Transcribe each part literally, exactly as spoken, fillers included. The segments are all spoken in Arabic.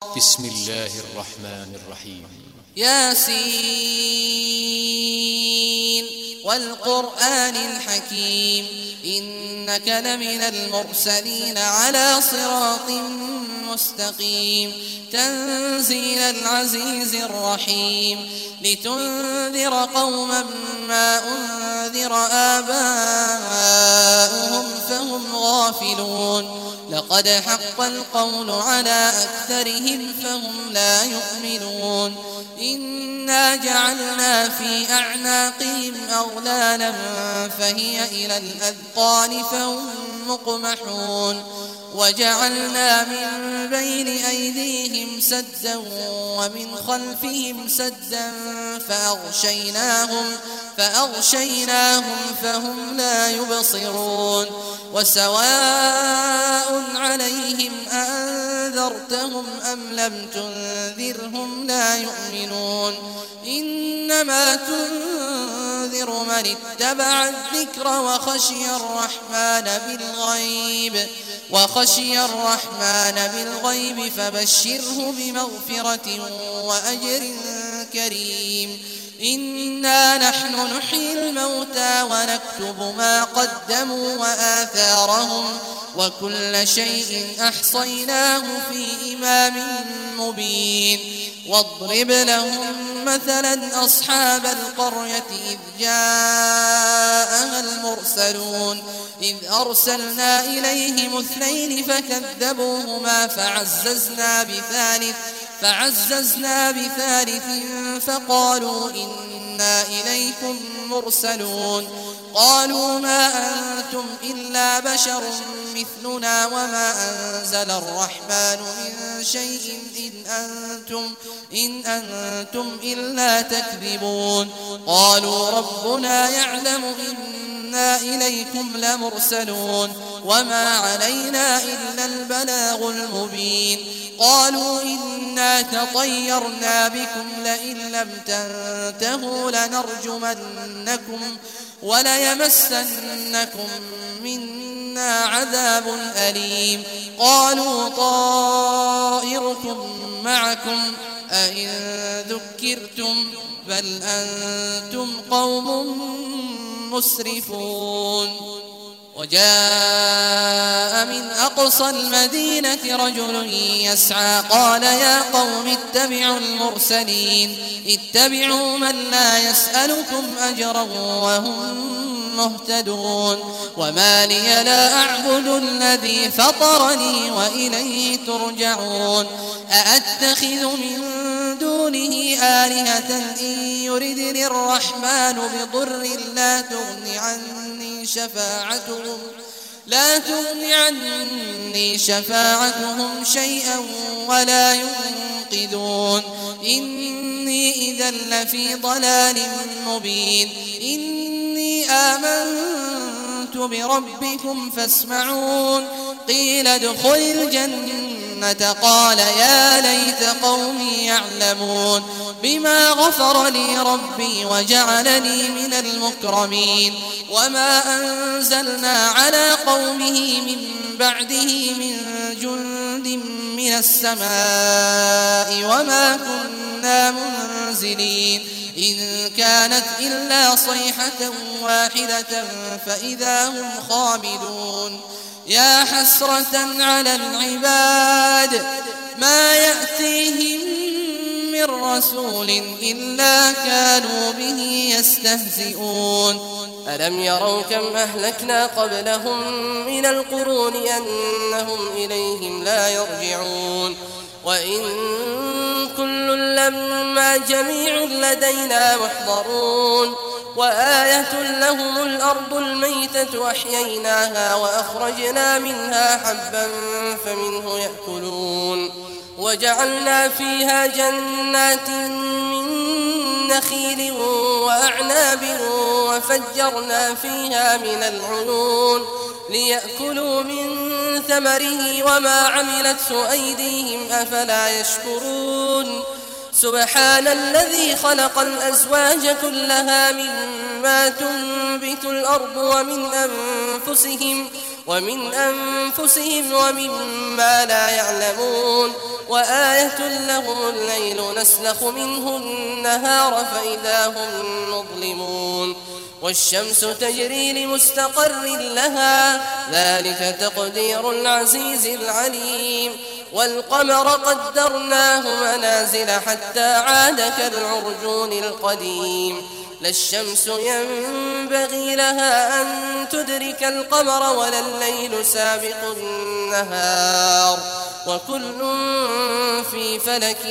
بسم الله الرحمن الرحيم. ياسين والقرآن الحكيم إنك لمن المرسلين على صراط مستقيم تنزيل العزيز الرحيم لتنذر قوما ما أنذر آباؤهم فهم غافلون لقد حق القول على أكثرهم فهم لا يؤمنون إنا جعلنا في أعناقهم أغلالا فهي إلى الأذقان فهم مقمحون وجعلنا من بين أيديهم سدا ومن خلفهم سدا فأغشيناهم فأغشيناهم فهم لا يبصرون وسواء عليهم أأنذرتهم أم لم تنذرهم لا يؤمنون إنما تنذر من اتبع الذكر وخشي الرحمن بالغيب وخشي الرحمن بالغيب فبشره بمغفرة وأجر كريم إنا نحن نحيي الموتى ونكتب ما قدموا وآثارهم وكل شيء أحصيناه في إمام مبين واضرب لهم مثلا أصحاب القرية إذ جاءها المرسلون إذ أرسلنا إليهم اثنين فكذبوهما فعززنا بثالث فعززنا بثالث فقالوا إنا إليكم مرسلون قالوا ما أنتم إلا بشر مثلنا وما أنزل الرحمن من شيء إن أنتم, إن أنتم إلا تكذبون قالوا ربنا يعلم إنا إليكم لمرسلون وما علينا إلا البلاغ المبين قالوا إنا تطيرنا بكم لئن لم تنتهوا لنرجمنكم وليمسنكم منا عذاب أليم قالوا طائركم معكم أئن ذكرتم بل أنتم قوم مسرفون وجاء من أقصى المدينة رجل يسعى قال يا قوم اتبعوا المرسلين اتبعوا من لا يسألكم أجرا وهم مهتدون وما لي لا أعبد الذي فطرني وإليه ترجعون أأتخذ من دونه آلهة إن يردني الرحمن بضر لا تغن عني شفاعتهم لا تغن عني شفاعتهم شيئا ولا ينقذون إني إذا لفي ضلال مبين إني آمنت بربكم فاسمعون قيل ادخل الجنة قال يا ليت قومي يعلمون بما غفر لي ربي وجعلني من المكرمين وما أنزلنا على قومه من بعده من جند من السماء وما كنا منزلين إن كانت إلا صيحة واحدة فإذا هم خامدون يا حسرة على العباد ما يأتيهم من رسول إلا كانوا به يستهزئون ألم يروا كم أهلكنا قبلهم من القرون أنهم إليهم لا يرجعون وإن كل لما جميع لدينا محضرون وآية لهم الأرض الميتة أحييناها وأخرجنا منها حبا فمنه يأكلون وجعلنا فيها جنات من نخيل وأعناب وفجرنا فيها من العيون ليأكلوا من ثمره وما عملته أيديهم أفلا يشكرون سبحان الذي خلق الأزواج كلها مما تنبت الأرض ومن أنفسهم ومن أنفسهم ومما لا يعلمون وآية لهم الليل نسلخ منه النهار فإذا هم مظلمون والشمس تجري لمستقر لها ذلك تقدير العزيز العليم والقمر قدرناه منازل حتى عاد كالعرجون القديم لا الشمس ينبغي لها أن تدرك القمر ولا الليل سابق النهار وكل في فلك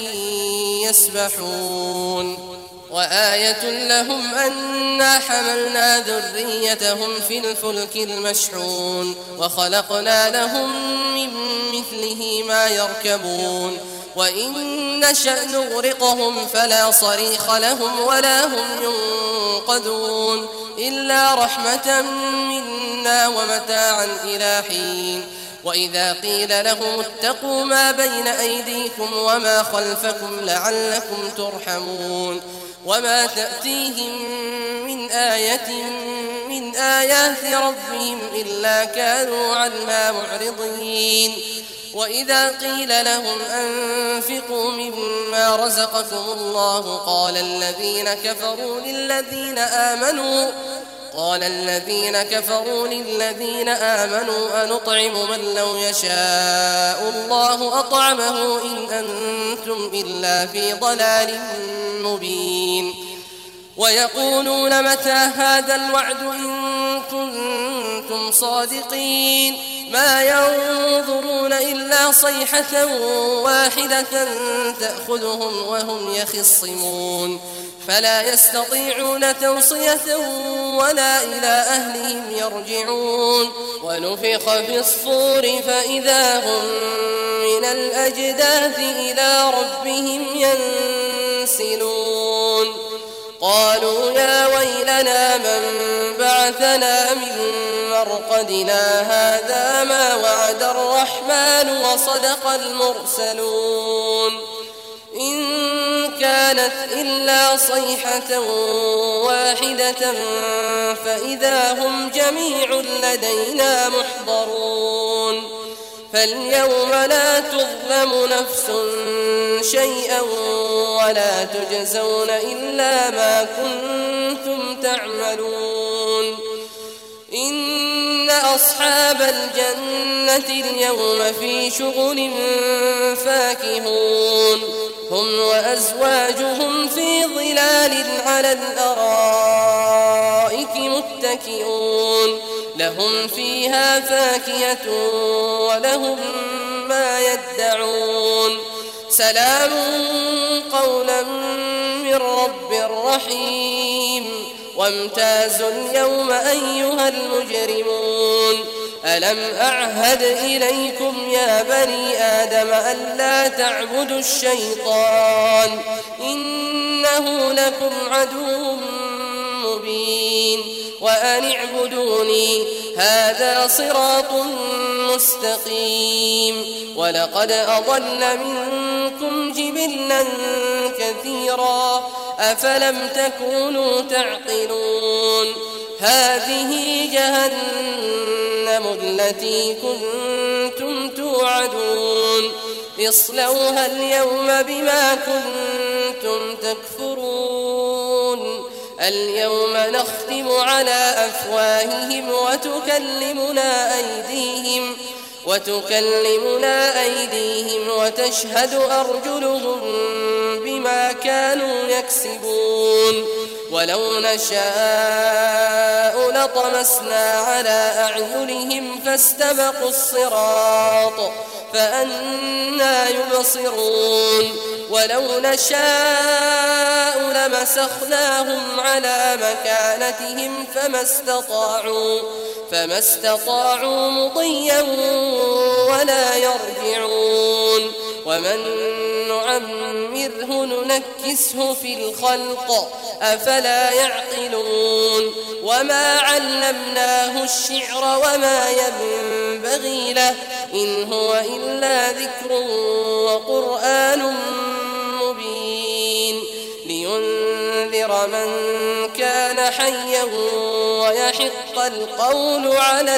يسبحون وآية لهم أنا حملنا ذريتهم في الفلك المشحون وخلقنا لهم من مثله ما يركبون وإن نشأ نغرقهم فلا صريخ لهم ولا هم ينقذون إلا رحمة منا ومتاعا إلى حين وإذا قيل لهم اتقوا ما بين أيديكم وما خلفكم لعلكم ترحمون وما تأتيهم من آية من آيات ربهم إلا كانوا عنها معرضين وإذا قيل لهم أنفقوا مما رزقكم الله قال الذين كفروا للذين آمنوا قال الذين كفروا للذين آمنوا أنطعم من لو يشاء الله أطعمه إن أنتم إلا في ضلال مبين ويقولون متى هذا الوعد إن كنتم صادقين ما ينظرون إلا صيحة واحدة تأخذهم وهم يخصمون فلا يستطيعون توصية ولا إلى أهلهم يرجعون ونفخ في الصور فإذا هم من الأجداث إلى ربهم ينسلون قالوا يا ويلنا من بعثنا من مرقدنا هذا ما وعد الرحمن وصدق المرسلون إن كانت إلا صيحة واحدة فإذا هم جميع لدينا محضرون فاليوم لا تظلم نفس شيئا ولا تجزون إلا ما كنتم تعملون إن أصحاب الجنة اليوم في شغل فاكهون هم وأزواجهم في ظلال على الأرائك متكئون لهم فيها فاكهة ولهم ما يدعون سلام قولا من رب رحيم وامتازوا اليوم أيها المجرمون ألم أعهد إليكم يا بني آدم ألا تعبدوا الشيطان إنه لكم عدو مبين وأن اعبدوني هذا صراط مستقيم ولقد أضل منكم جبلا كثيرا أفلم تكونوا تعقلون هذه جهنم التي كنتم توعدون اصلوها اليوم بما كنتم تكفرون اليوم نختم على أفواههم وتكلمنا أيديهم وتكلمنا أيديهم وتشهد أرجلهم بما كانوا يكسبون ولو نشاء لطمسنا على أعينهم فاستبقوا الصراط فأنى يبصرون ولو نشاء لمسخناهم على مكانتهم فما استطاعوا فما استطاعوا مضيا ولا يرجعون ومن نعمره ننكسه في الخلق أفلا يعقلون وما علمناه الشعر وما ينبغي له إن هو إلا ذكر وقرآن مبين لينذر من كان حيا ويحق القول على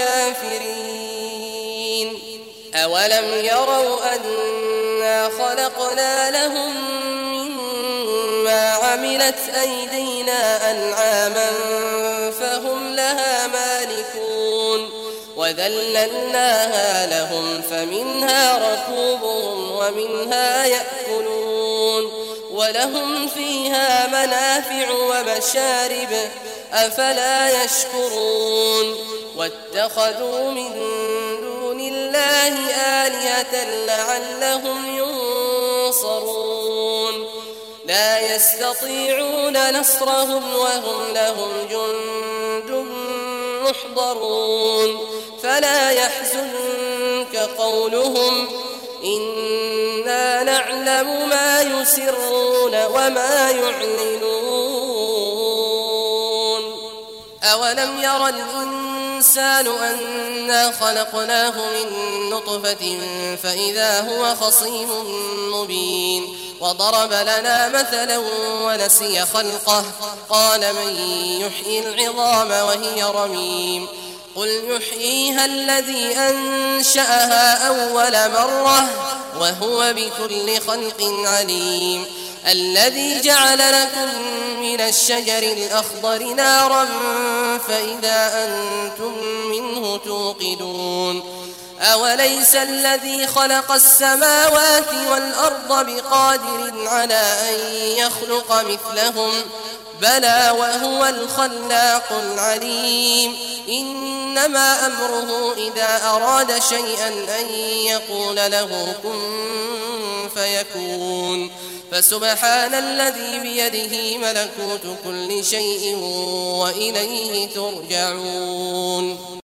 الكافرين. أولم يروا أنا خلقنا لهم مما عملت أيدينا أنعاما فهم لها مالكون وذللناها لهم فمنها ركوبهم ومنها يأكلون ولهم فيها منافع ومشارب أفلا يشكرون واتخذوا من دون الله آلهة لعلهم ينصرون لا يستطيعون نصرهم وهم لهم جند محضرون فلا يحزنك قولهم إنا نعلم ما يسرون وما يعلنون. أولم ير الإنسان أنا خلقناه من نطفة فإذا هو خصيم مبين وضرب لنا مثلا ونسي خلقه قال من يحيي العظام وهي رميم قل يحييها الذي أنشأها أول مرة وهو بكل خلق عليم الذي جعل لكم من الشجر الأخضر نارا فإذا أنتم منه توقدون أوليس الذي خلق السماوات والأرض بقادر على أن يخلق مثلهم بلى وهو الخلاق العليم إنما أمره إذا أراد شيئا أن يقول له كن فيكون فسبحان الذي بيده ملكوت كل شيء وإليه ترجعون.